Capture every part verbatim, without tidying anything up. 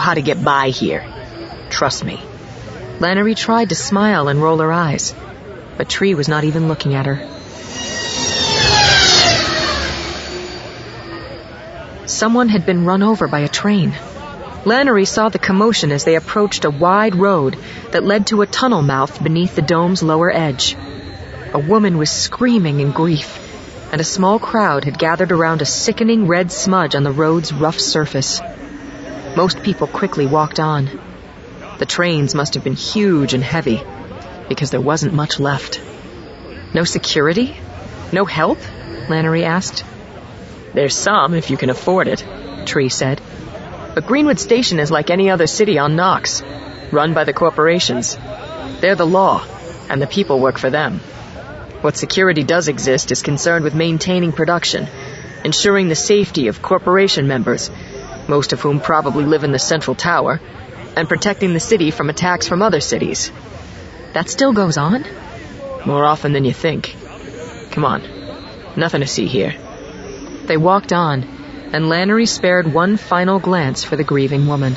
how to get by here. Trust me. Lannery tried to smile and roll her eyes, but Tree was not even looking at her. Someone had been run over by a train. Lannery saw the commotion as they approached a wide road that led to a tunnel mouth beneath the dome's lower edge. A woman was screaming in grief, and a small crowd had gathered around a sickening red smudge on the road's rough surface. Most people quickly walked on. The trains must have been huge and heavy, because there wasn't much left. No security? No help? Lannery asked. There's some, if you can afford it, Tree said. But Greenwood Station is like any other city on Nox, run by the corporations. They're the law, and the people work for them. What security does exist is concerned with maintaining production, ensuring the safety of corporation members, most of whom probably live in the central tower, and protecting the city from attacks from other cities. That still goes on? More often than you think. Come on. Nothing to see here. They walked on, and Lannery spared one final glance for the grieving woman.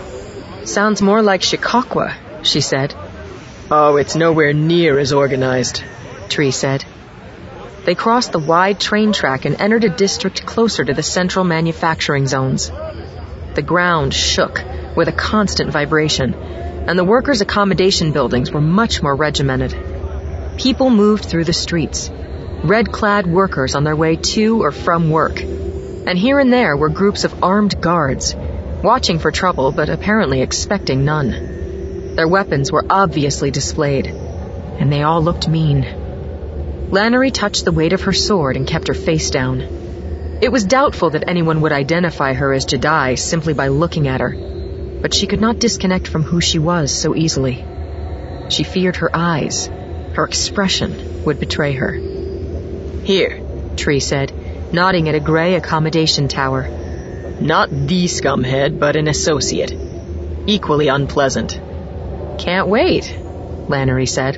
Sounds more like Chicago, she said. Oh, it's nowhere near as organized, Tree said. They crossed the wide train track and entered a district closer to the central manufacturing zones. The ground shook with a constant vibration, and the workers' accommodation buildings were much more regimented. People moved through the streets, red-clad workers on their way to or from work, and here and there were groups of armed guards, watching for trouble but apparently expecting none. Their weapons were obviously displayed, and they all looked mean. Lannery touched the weight of her sword and kept her face down. It was doubtful that anyone would identify her as Jedi simply by looking at her, but she could not disconnect from who she was so easily. She feared her eyes, her expression, would betray her. Here, Tree said, nodding at a gray accommodation tower. Not the scumhead, but an associate. Equally unpleasant. Can't wait, Lannery said.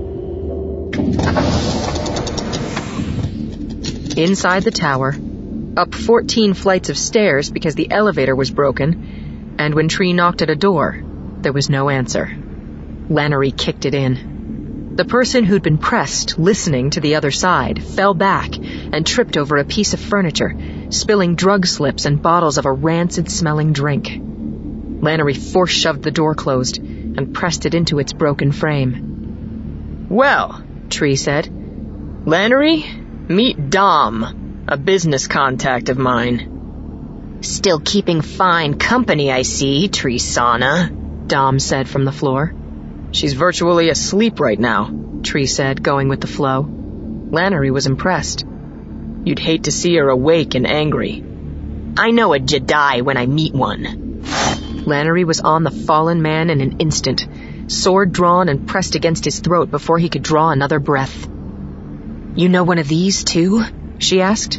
Inside the tower, up fourteen flights of stairs because the elevator was broken, and when Tree knocked at a door, there was no answer. Lannery kicked it in. The person who'd been pressed, listening to the other side, fell back and tripped over a piece of furniture, spilling drug slips and bottles of a rancid-smelling drink. Lannery force-shoved the door closed and pressed it into its broken frame. Well, Tree said. Lannery, meet Dom, a business contact of mine. Still keeping fine company, I see, Tree-sana, Dom said from the floor. She's virtually asleep right now, Tree said, going with the flow. Lannery was impressed. You'd hate to see her awake and angry. I know a Jedi when I meet one. Lannery was on the fallen man in an instant, sword drawn and pressed against his throat before he could draw another breath. You know one of these, too? She asked.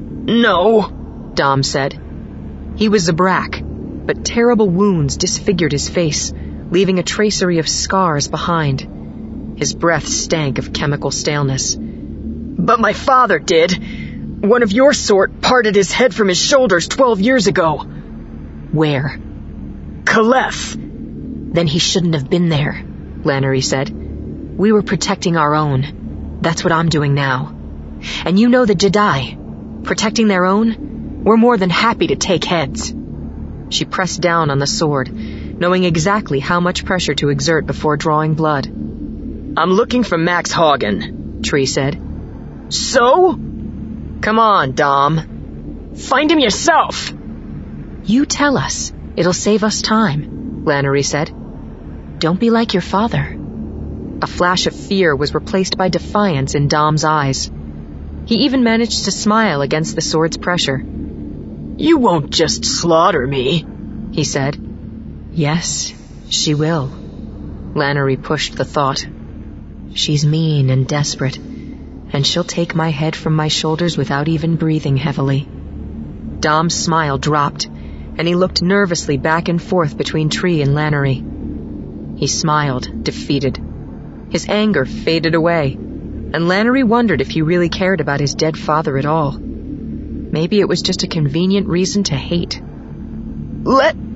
No, Dom said. He was Zabrak, but terrible wounds disfigured his face, leaving a tracery of scars behind. His breath stank of chemical staleness. But my father did. One of your sort parted his head from his shoulders twelve years ago. Where? Caliph. Then he shouldn't have been there, Lannery said. We were protecting our own. That's what I'm doing now. And you know the Jedi. Protecting their own? We're more than happy to take heads. She pressed down on the sword, knowing exactly how much pressure to exert before drawing blood. I'm looking for Max Hagen, Tree said. So? Come on, Dom. Find him yourself. You tell us. It'll save us time, Lannery said. Don't be like your father. A flash of fear was replaced by defiance in Dom's eyes. He even managed to smile against the sword's pressure. You won't just slaughter me, he said. Yes, she will. Lannery pushed the thought. She's mean and desperate, and she'll take my head from my shoulders without even breathing heavily. Dom's smile dropped, and he looked nervously back and forth between Tree and Lannery. He smiled, defeated. His anger faded away, and Lannery wondered if he really cared about his dead father at all. Maybe it was just a convenient reason to hate. Let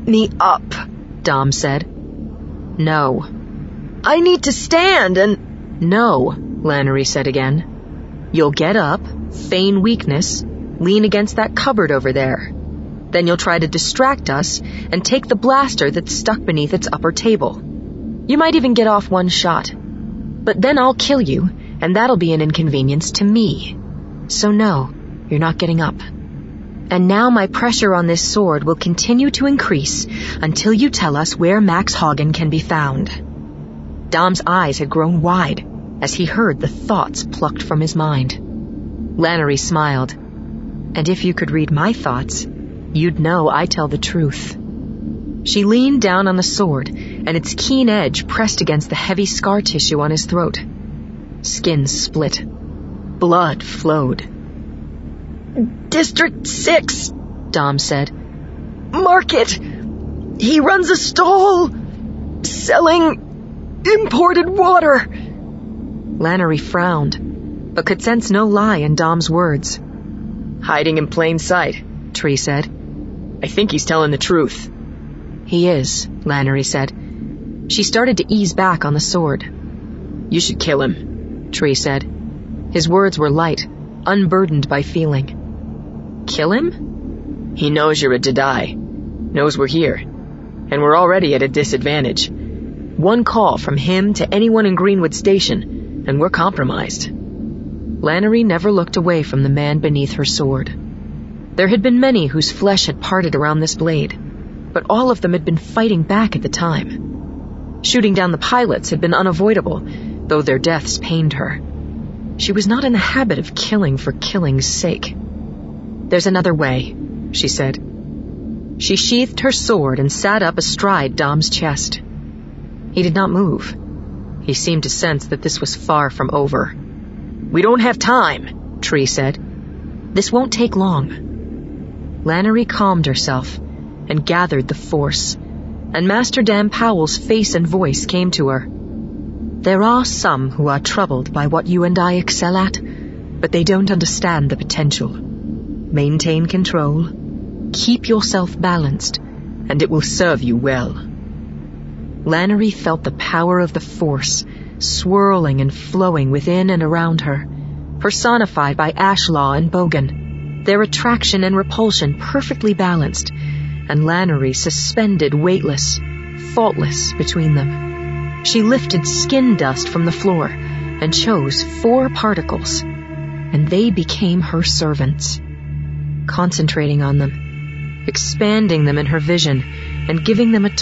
me up, Dom said. No. I need to stand and... No, Lannery said again. You'll get up, feign weakness, lean against that cupboard over there. Then you'll try to distract us and take the blaster that's stuck beneath its upper table. You might even get off one shot. But then I'll kill you, and that'll be an inconvenience to me. So no, you're not getting up. And now my pressure on this sword will continue to increase until you tell us where Max Hagen can be found. Dom's eyes had grown wide as he heard the thoughts plucked from his mind. Lannery smiled. And if you could read my thoughts, you'd know I tell the truth. She leaned down on the sword, and its keen edge pressed against the heavy scar tissue on his throat. Skin split. Blood flowed. District six, Dom said. Market. He runs a stall selling imported water. Lannery frowned, but could sense no lie in Dom's words. Hiding in plain sight, Tree said. I think he's telling the truth. He is, Lannery said. She started to ease back on the sword. You should kill him, Tree said. His words were light, unburdened by feeling. Kill him? He knows you're a Jedi, knows we're here, and we're already at a disadvantage. One call from him to anyone in Greenwood Station, and we're compromised. Lannery never looked away from the man beneath her sword. There had been many whose flesh had parted around this blade, but all of them had been fighting back at the time. Shooting down the pilots had been unavoidable, though their deaths pained her. She was not in the habit of killing for killing's sake. There's another way, she said. She sheathed her sword and sat up astride Dom's chest. He did not move. He seemed to sense that this was far from over. We don't have time, Tree said. This won't take long. Lannery calmed herself and gathered the force, and Master Dan Powell's face and voice came to her. There are some who are troubled by what you and I excel at, but they don't understand the potential. Maintain control, keep yourself balanced, and it will serve you well. Lannery felt the power of the Force swirling and flowing within and around her, personified by Ashlaw and Bogan, their attraction and repulsion perfectly balanced, and Lannery suspended weightless, faultless between them. She lifted skin dust from the floor and chose four particles, and they became her servants. Concentrating on them, expanding them in her vision, and giving them a